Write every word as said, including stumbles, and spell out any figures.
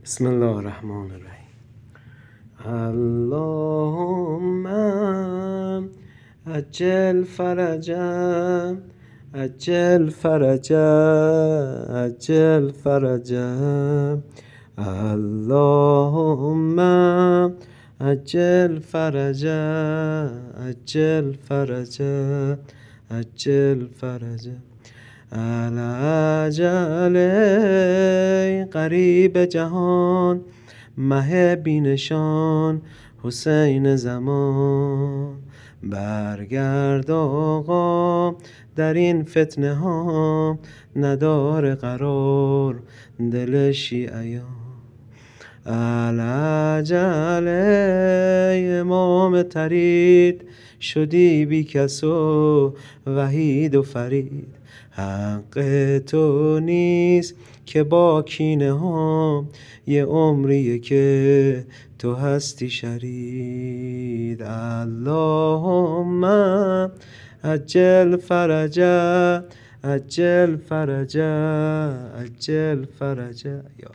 بسم الله الرحمن الرحیم. اللهم عجل فرجا عجل فرجا عجل فرجا. اللهم عجل فرجا عجل فرجا عجل فرجا. العجل قریب جهان، مه بینشان حسین زمان. برگرد آقا در این فتنه ها، ندار قرار دل شیعیان. العجل امام ترید، شدی بی کس و وحید و فرید. حق تو نیست که با کینه ها، یه عمریه که تو هستی شرید. اللهم عجل فرجا عجل فرجا عجل فرجا.